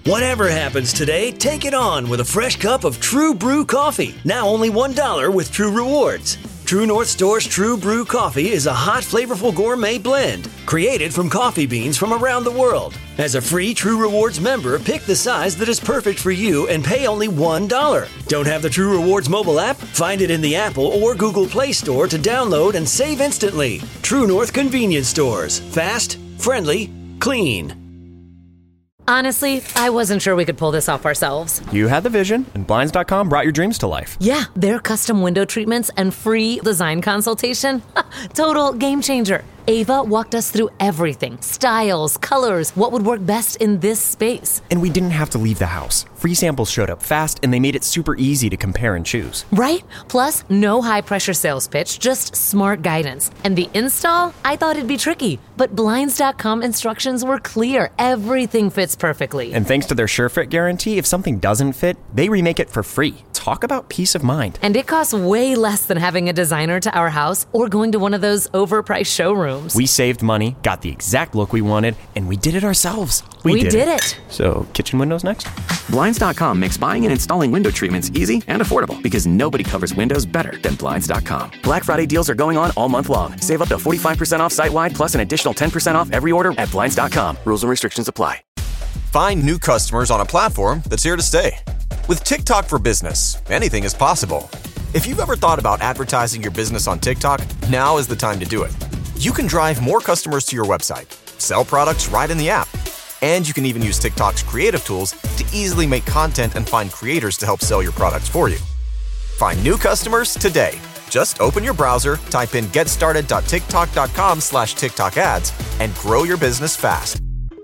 Whatever happens today, take it on with a fresh cup of True Brew coffee. Now only $1 with True Rewards. True North Store's True Brew coffee is a hot, flavorful gourmet blend created from coffee beans from around the world. As a free True Rewards member, pick the size that is perfect for you and pay only $1. Don't have the True Rewards mobile app? Find it in the Apple or Google Play Store to download and save instantly. True North Convenience Stores. Fast, friendly, clean. Honestly, I wasn't sure we could pull this off ourselves. You had the vision, and Blinds.com brought your dreams to life. Yeah, their custom window treatments and free design consultation. Total game changer. Ava walked us through everything. Styles, colors, what would work best in this space. And we didn't have to leave the house. Free samples showed up fast, and they made it super easy to compare and choose. Right? Plus, no high-pressure sales pitch, just smart guidance. And the install? I thought it'd be tricky, but Blinds.com instructions were clear. Everything fits perfectly. And thanks to their SureFit guarantee, if something doesn't fit, they remake it for free. Talk about peace of mind. And it costs way less than having a designer to our house or going to one of those overpriced showrooms. We saved money, got the exact look we wanted, and we did it ourselves. We did it. So, kitchen windows next? Blinds.com makes buying and installing window treatments easy and affordable because nobody covers windows better than Blinds.com. Black Friday deals are going on all month long. Save up to 45% off site-wide plus an additional 10% off every order at Blinds.com. Rules and restrictions apply. Find new customers on a platform that's here to stay. With TikTok for Business, anything is possible. If you've ever thought about advertising your business on TikTok, now is the time to do it. You can drive more customers to your website, sell products right in the app, and you can even use TikTok's creative tools to easily make content and find creators to help sell your products for you. Find new customers today. Just open your browser, type in getstarted.tiktok.com/TikTok ads, and grow your business fast.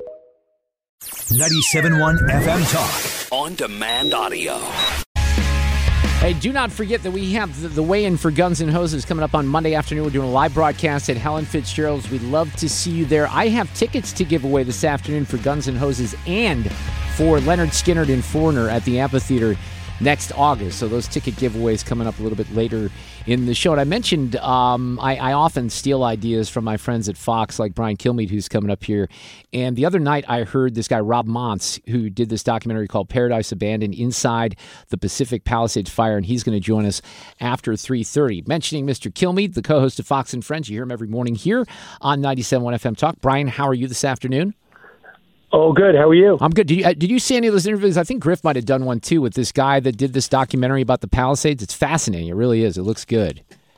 97.1 FM Talk. On demand audio. Hey, do not forget that we have the weigh-in for Guns N' Hoses coming up on Monday afternoon. We're doing a live broadcast at Helen Fitzgerald's. We'd love to see you there. I have tickets to give away this afternoon for Guns N' Hoses and for Leonard Skinner and Foreigner at the Amphitheater next August. So those ticket giveaways coming up a little bit later in the show. And I mentioned I often steal ideas from my friends at Fox, like Brian Kilmeade, who's coming up here. And the other night I heard this guy, Rob Montz, who did this documentary called Paradise Abandoned Inside the Pacific Palisades Fire, and he's going to join us after 3:30. Mentioning Mr. Kilmeade, the co-host of Fox and Friends. You hear him every morning here on 97.1 FM Talk. Brian, how are you this afternoon? Oh, good. How are you? I'm good. Did you see any of those interviews? I think Griff might have done one, too, with this guy that did this documentary about the Palisades. It's fascinating. It really is. It looks good.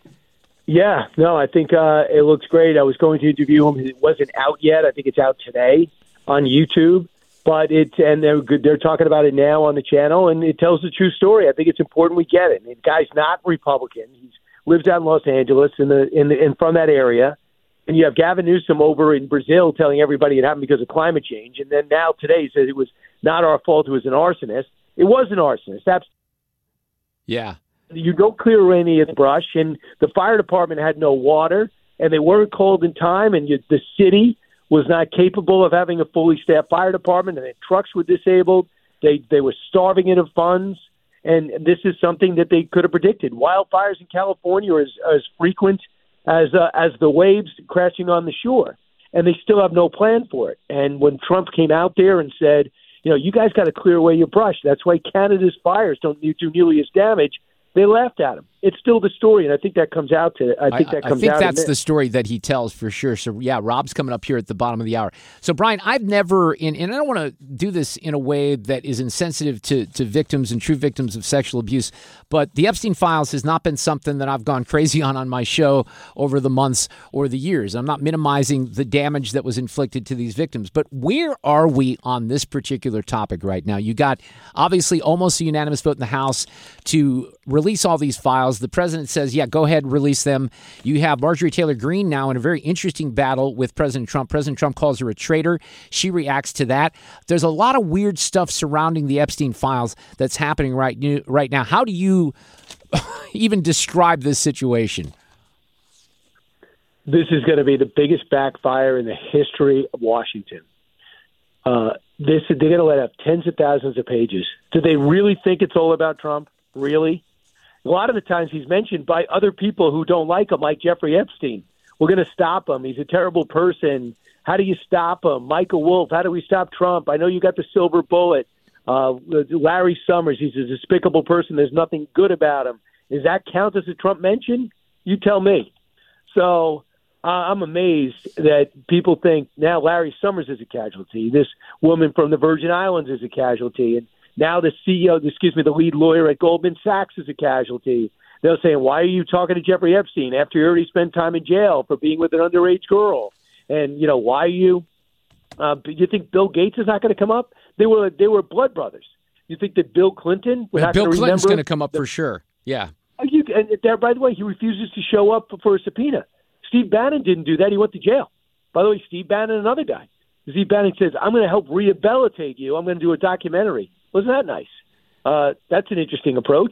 Yeah. No, I think it looks great. I was going to interview him. It wasn't out yet. I think it's out today on YouTube. But they're talking about it now on the channel, and it tells the true story. I think it's important we get it. The guy's not Republican. He lives out in Los Angeles and from that area. And you have Gavin Newsom over in Brazil telling everybody it happened because of climate change. And then now today he says it was not our fault, it was an arsonist. It was an arsonist. Yeah. You don't clear any of the brush. And the fire department had no water, and they weren't called in time, and the city was not capable of having a fully staffed fire department, and the trucks were disabled. They were starving it of funds. And this is something that they could have predicted. Wildfires in California are as frequent as the waves crashing on the shore, and they still have no plan for it. And when Trump came out there and said, you guys got to clear away your brush, that's why Canada's fires don't do nearly as damage, they laughed at him. It's still the story, and I think that comes out to. I think that's the story that he tells for sure. So yeah, Rob's coming up here at the bottom of the hour. So Brian, I've never, and I don't want to do this in a way that is insensitive to victims and true victims of sexual abuse, but the Epstein Files has not been something that I've gone crazy on my show over the months or the years. I'm not minimizing the damage that was inflicted to these victims, but where are we on this particular topic right now? You got obviously almost a unanimous vote in the House to release all these files. The president says, yeah, go ahead, release them. You have Marjorie Taylor Greene now in a very interesting battle with President Trump. President Trump calls her a traitor. She reacts to that. There's a lot of weird stuff surrounding the Epstein Files that's happening right now. How do you even describe this situation? This is going to be the biggest backfire in the history of Washington. They're going to let out tens of thousands of pages. Do they really think it's all about Trump? Really? A lot of the times he's mentioned by other people who don't like him, like Jeffrey Epstein. We're going to stop him. He's a terrible person. How do you stop him? Michael Wolff, how do we stop Trump? I know you got the silver bullet. Larry Summers, he's a despicable person. There's nothing good about him. Does that count as a Trump mention? You tell me. So I'm amazed that people think now Larry Summers is a casualty. This woman from the Virgin Islands is a casualty. And now the the lead lawyer at Goldman Sachs is a casualty. They're saying, why are you talking to Jeffrey Epstein after you already spent time in jail for being with an underage girl? And, why are you you think Bill Gates is not going to come up? They were blood brothers. You think that Bill Clinton was not going to remember? Bill Clinton's going to come up for sure. Yeah. And there, by the way, he refuses to show up for a subpoena. Steve Bannon didn't do that. He went to jail. By the way, Steve Bannon, another guy. Steve Bannon says, I'm going to help rehabilitate you. I'm going to do a documentary. Wasn't that nice? That's an interesting approach.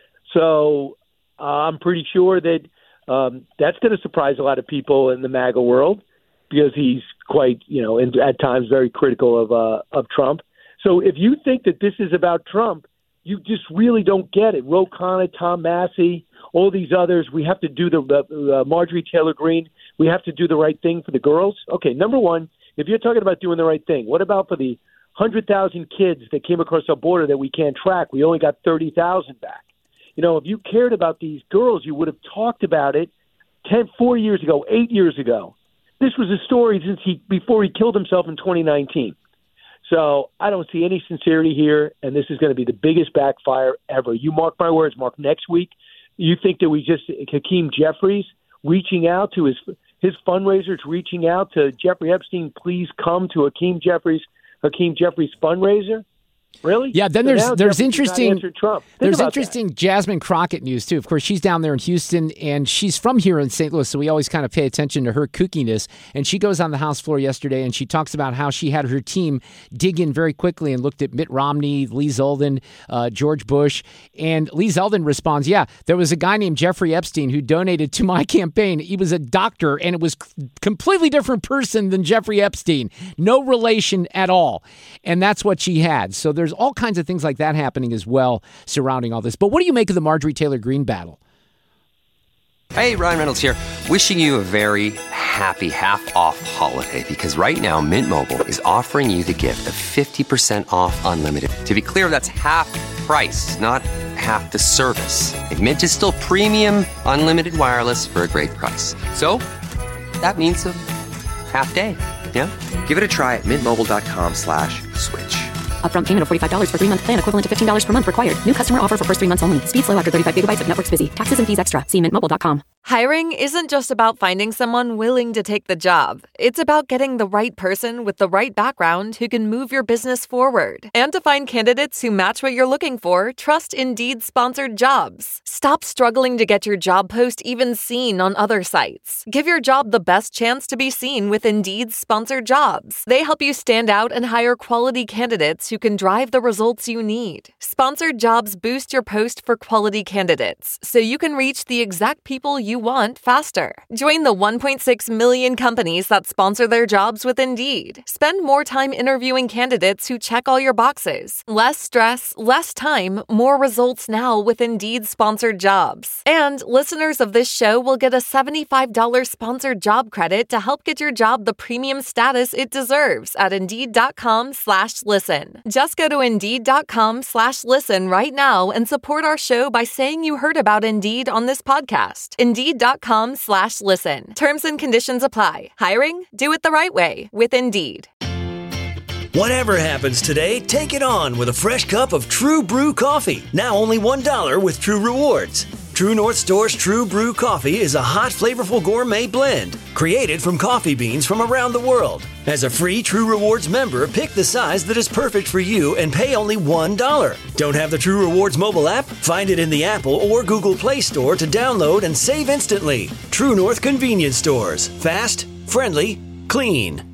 So I'm pretty sure that that's going to surprise a lot of people in the MAGA world because he's quite, and at times very critical of Trump. So if you think that this is about Trump, you just really don't get it. Ro Khanna, Tom Massey, all these others, we have to do the Marjorie Taylor Greene, we have to do the right thing for the girls. Okay, number one, if you're talking about doing the right thing, what about for the 100,000 kids that came across our border that we can't track? We only got 30,000 back. If you cared about these girls, you would have talked about it 4 years ago, 8 years ago. This was a story before he killed himself in 2019. So I don't see any sincerity here, and this is going to be the biggest backfire ever. You mark my words, Mark, next week, you think that Hakeem Jeffries reaching out to his fundraisers, reaching out to Jeffrey Epstein, please come to Hakeem Jeffries' fundraiser? Really? Yeah, then there's interesting Jasmine Crockett news, too. Of course, she's down there in Houston, and she's from here in St. Louis, so we always kind of pay attention to her kookiness. And she goes on the House floor yesterday, and she talks about how she had her team dig in very quickly and looked at Mitt Romney, Lee Zeldin, George Bush. And Lee Zeldin responds, yeah, there was a guy named Jeffrey Epstein who donated to my campaign. He was a doctor, and it was a completely different person than Jeffrey Epstein. No relation at all. And that's what she had. So there's all kinds of things like that happening as well surrounding all this. But what do you make of the Marjorie Taylor Greene battle? Hey, Ryan Reynolds here. Wishing you a very happy half-off holiday because right now Mint Mobile is offering you the gift of 50% off unlimited. To be clear, that's half price, not half the service. Like Mint is still premium unlimited wireless for a great price. So that means a half day. Yeah? Give it a try at mintmobile.com/switch. Upfront payment of $45 for 3-month plan equivalent to $15 per month required. New customer offer for first 3 months only. Speed slow after 35 gigabytes if network's busy. Taxes and fees extra. See mintmobile.com. Hiring isn't just about finding someone willing to take the job. It's about getting the right person with the right background who can move your business forward. And to find candidates who match what you're looking for, trust Indeed-sponsored jobs. Stop struggling to get your job post even seen on other sites. Give your job the best chance to be seen with Indeed-sponsored jobs. They help you stand out and hire quality candidates who can drive the results you need. Sponsored jobs boost your post for quality candidates, so you can reach the exact people you want faster. Join the 1.6 million companies that sponsor their jobs with Indeed. Spend more time interviewing candidates who check all your boxes. Less stress, less time, more results now with Indeed sponsored jobs. And listeners of this show will get a $75 sponsored job credit to help get your job the premium status it deserves at Indeed.com/listen. Just go to Indeed.com/listen right now and support our show by saying you heard about Indeed on this podcast. Indeed.com/listen. Terms and conditions apply. Hiring? Do it the right way with Indeed. Whatever happens today, take it on with a fresh cup of True Brew coffee. Now only $1 with True Rewards. True North Store's True Brew coffee is a hot, flavorful gourmet blend created from coffee beans from around the world. As a free True Rewards member, pick the size that is perfect for you and pay only $1. Don't have the True Rewards mobile app? Find it in the Apple or Google Play Store to download and save instantly. True North convenience stores. Fast, friendly, clean.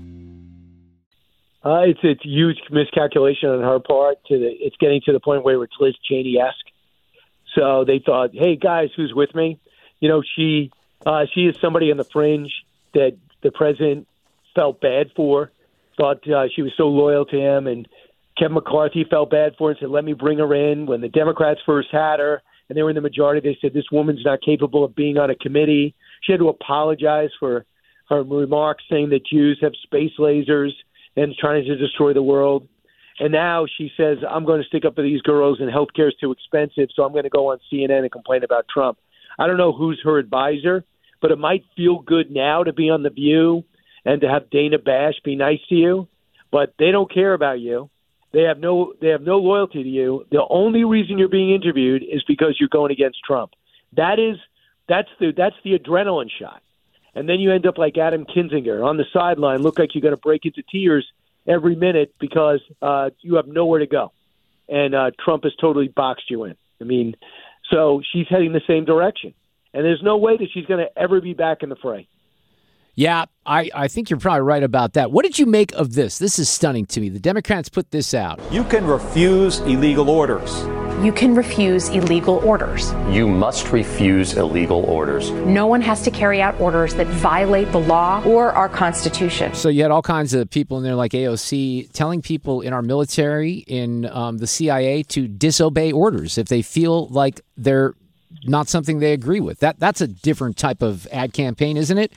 It's a huge miscalculation on her part. It's getting to the point where it's Liz Cheney-esque. So they thought, hey, guys, who's with me? She is somebody on the fringe that the president felt bad for, thought she was so loyal to him, and Kevin McCarthy felt bad for her and said, let me bring her in. When the Democrats first had her and they were in the majority, they said, this woman's not capable of being on a committee. She had to apologize for her remarks saying that Jews have space lasers and trying to destroy the world. And now she says, I'm going to stick up for these girls and healthcare is too expensive, so I'm going to go on CNN and complain about Trump. I don't know who's her advisor, but it might feel good now to be on The View and to have Dana Bash be nice to you, but they don't care about you. They have no loyalty to you. The only reason you're being interviewed is because you're going against Trump. That's the adrenaline shot. And then you end up like Adam Kinzinger on the sideline, look like you're going to break into tears every minute because you have nowhere to go. And Trump has totally boxed you in. I mean, so she's heading the same direction. And there's no way that she's going to ever be back in the fray. Yeah, I think you're probably right about that. What did you make of this? This is stunning to me. The Democrats put this out. You can refuse illegal orders. You can refuse illegal orders. You must refuse illegal orders. No one has to carry out orders that violate the law or our Constitution. So you had all kinds of people in there like AOC telling people in our military, in the CIA, to disobey orders if they feel like they're not something they agree with. That's a different type of ad campaign, isn't it?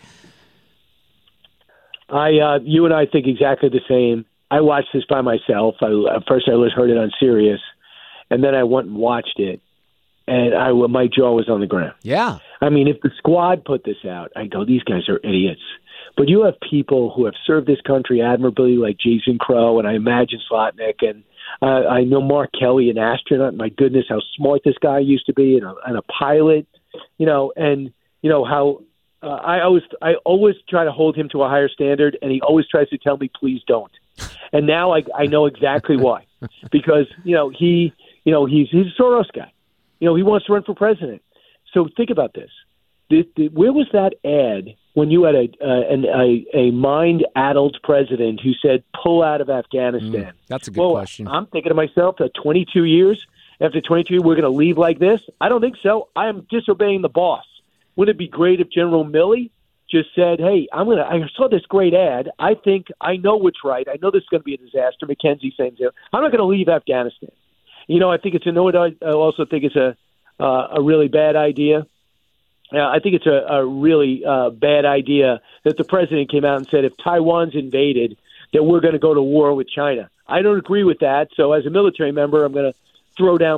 You and I think exactly the same. I watched this by myself. At first I heard it on Sirius, and then I went and watched it, and my jaw was on the ground. Yeah. I mean, if the Squad put this out, I go, these guys are idiots. But you have people who have served this country admirably, like Jason Crow, and I imagine Slotnick, and I know Mark Kelly, an astronaut. My goodness, how smart this guy used to be, and a pilot, and how I always try to hold him to a higher standard, and he always tries to tell me, please don't. And now I know exactly why, because he's a Soros guy. He wants to run for president. So think about this. Where was that ad when you had a mind-addled president who said, pull out of Afghanistan? That's a good question. I'm thinking to myself, after 22 years, we're going to leave like this? I don't think so. I am disobeying the boss. Wouldn't it be great if General Milley just said, hey, I saw this great ad. I think I know what's right. I know this is going to be a disaster. McKenzie saying, I'm not going to leave Afghanistan. I think I also think it's a really bad idea. I think it's a really bad idea that the president came out and said, if Taiwan's invaded, that we're going to go to war with China. I don't agree with that. So as a military member, I'm going to put down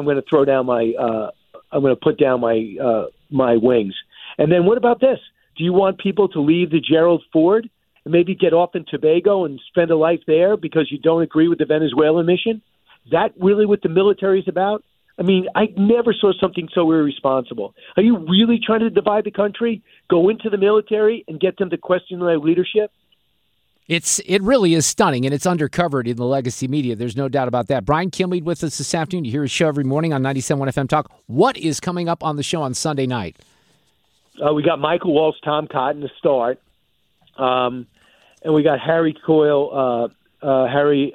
my wings. And then what about this? Do you want people to leave the Gerald Ford and maybe get off in Tobago and spend a life there because you don't agree with the Venezuelan mission? Is that really what the military is about? I mean, I never saw something so irresponsible. Are you really trying to divide the country, go into the military, and get them to question their leadership? It really is stunning, and it's undercovered in the legacy media. There's no doubt about that. Brian Kilmeade with us this afternoon. You hear his show every morning on 97.1 FM Talk. What is coming up on the show on Sunday night? We got Michael Walsh, Tom Cotton to start, and we got Harry Coyle, Harry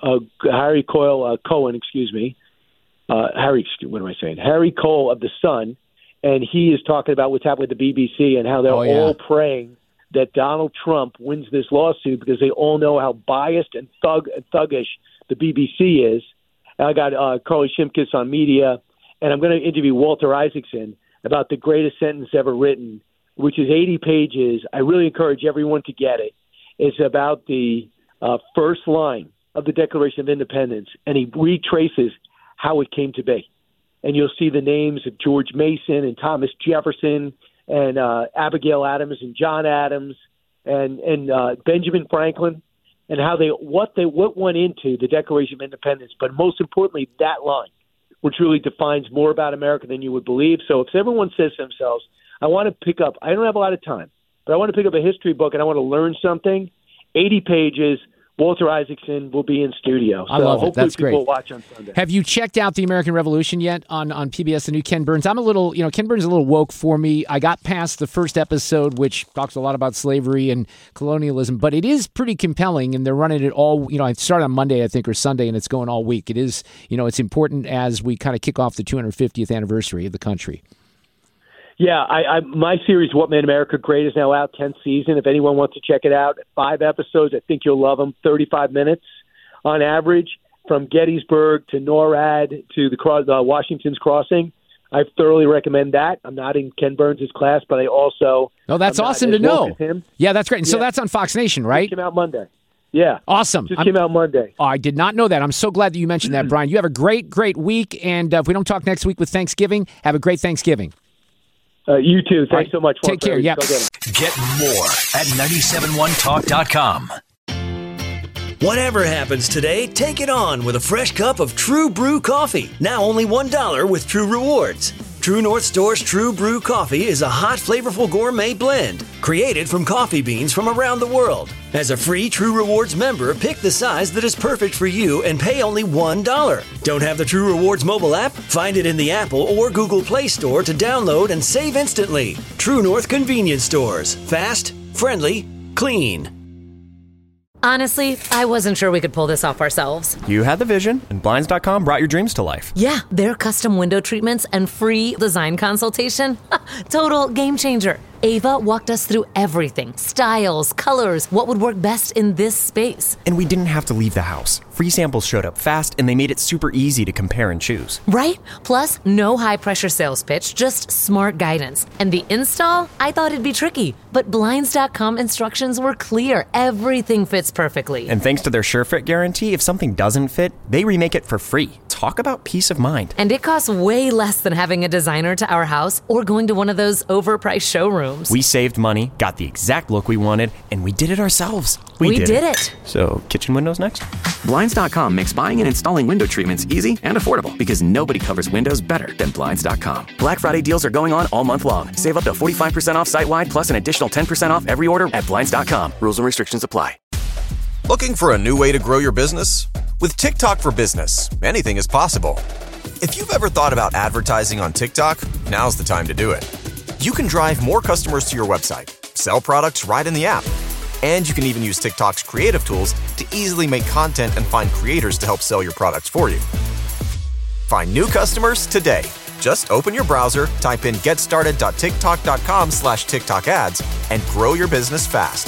Cohen. Excuse me, What am I saying? Harry Cole of The Sun, and he is talking about what's happening with the BBC and how they're all praying that Donald Trump wins this lawsuit because they all know how biased and thuggish the BBC is. And I got Carly Shimkus on media, and I'm going to interview Walter Isaacson about the greatest sentence ever written, which is 80 pages. I really encourage everyone to get it. It's about the first line of the Declaration of Independence, and he retraces how it came to be. And you'll see the names of George Mason and Thomas Jefferson and Abigail Adams and John Adams and Benjamin Franklin, and how what went into the Declaration of Independence, but most importantly, that line, which really defines more about America than you would believe. So if everyone says to themselves, I want to pick up, I don't have a lot of time, but I want to pick up a history book and I want to learn something, 80 pages, Walter Isaacson will be in studio. I love it. That's great. People will watch on Sunday. Have you checked out The American Revolution yet on PBS, the new Ken Burns? I'm a little, Ken Burns is a little woke for me. I got past the first episode, which talks a lot about slavery and colonialism, but it is pretty compelling, and they're running it all, it started on Monday, I think, or Sunday, and it's going all week. It is, it's important as we kind of kick off the 250th anniversary of the country. Yeah, my series, What Made America Great, is now out, 10th season. If anyone wants to check it out, 5 episodes. I think you'll love them. 35 minutes on average, from Gettysburg to NORAD to the Washington's Crossing. I thoroughly recommend that. I'm not in Ken Burns' class, but I also... Oh, that's awesome to know. Yeah, that's great. And so that's on Fox Nation, right? It came out Monday. Yeah. Awesome. Just came out Monday. Oh, I did not know that. I'm so glad that you mentioned that, Brian. You have a great, great week. And if we don't talk next week with Thanksgiving, have a great Thanksgiving. You too. Thanks so much. Take care. Yeah. Get more at 971talk.com. Whatever happens today, take it on with a fresh cup of True Brew coffee. Now only $1 with True Rewards. True North Store's True Brew coffee is a hot, flavorful gourmet blend created from coffee beans from around the world. As a free True Rewards member, pick the size that is perfect for you and pay only $1. Don't have the True Rewards mobile app? Find it in the Apple or Google Play Store to download and save instantly. True North Convenience Stores. Fast, friendly, clean. Honestly, I wasn't sure we could pull this off ourselves. You had the vision, and Blinds.com brought your dreams to life. Yeah, their custom window treatments and free design consultation. Total game changer. Ava walked us through everything. Styles, colors, what would work best in this space. And we didn't have to leave the house. Free samples showed up fast, and they made it super easy to compare and choose. Right? Plus, no high-pressure sales pitch, just smart guidance. And the install? I thought it'd be tricky, but Blinds.com instructions were clear. Everything fits perfectly. And thanks to their SureFit guarantee, if something doesn't fit, they remake it for free. Talk about peace of mind. And it costs way less than having a designer to our house or going to one of those overpriced showrooms. We saved money, got the exact look we wanted, and we did it ourselves. We did it. So, kitchen windows next? Blinds.com makes buying and installing window treatments easy and affordable because nobody covers windows better than Blinds.com. Black Friday deals are going on all month long. Save up to 45% off site-wide plus an additional 10% off every order at Blinds.com. Rules and restrictions apply. Looking for a new way to grow your business? With TikTok for Business, anything is possible. If you've ever thought about advertising on TikTok, now's the time to do it. You can drive more customers to your website, sell products right in the app, and you can even use TikTok's creative tools to easily make content and find creators to help sell your products for you. Find new customers today. Just open your browser, type in getstarted.tiktok.com/TikTok ads, and grow your business fast.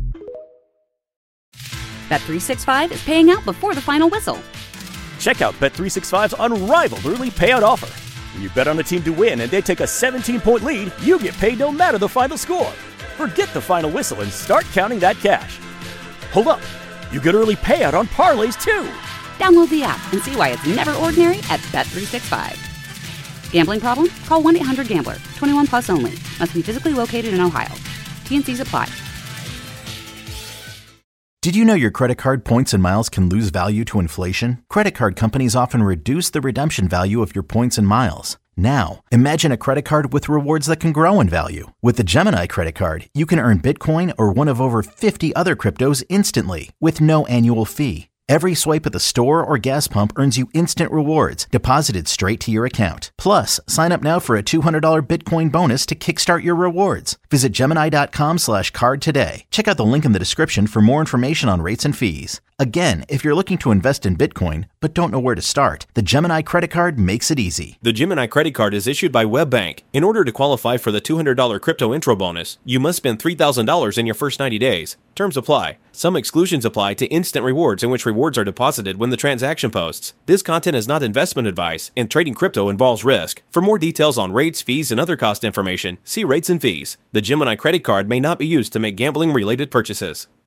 Bet365 is paying out before the final whistle. Check out Bet365's unrivaled early payout offer. When you bet on a team to win and they take a 17-point lead, you get paid no matter the final score. Forget the final whistle and start counting that cash. Hold up. You get early payout on parlays, too. Download the app and see why it's never ordinary at Bet365. Gambling problem? Call 1-800-GAMBLER. 21 plus only. Must be physically located in Ohio. T&Cs apply. Did you know your credit card points and miles can lose value to inflation? Credit card companies often reduce the redemption value of your points and miles. Now, imagine a credit card with rewards that can grow in value. With the Gemini credit card, you can earn Bitcoin or one of over 50 other cryptos instantly with no annual fee. Every swipe at the store or gas pump earns you instant rewards deposited straight to your account. Plus, sign up now for a $200 Bitcoin bonus to kickstart your rewards. Visit Gemini.com/card today. Check out the link in the description for more information on rates and fees. Again, if you're looking to invest in Bitcoin but don't know where to start, the Gemini credit card makes it easy. The Gemini credit card is issued by WebBank. In order to qualify for the $200 crypto intro bonus, you must spend $3,000 in your first 90 days. Terms apply. Some exclusions apply to instant rewards in which rewards are deposited when the transaction posts. This content is not investment advice, and trading crypto involves risk. For more details on rates, fees, and other cost information, see rates and fees. The Gemini credit card may not be used to make gambling-related purchases.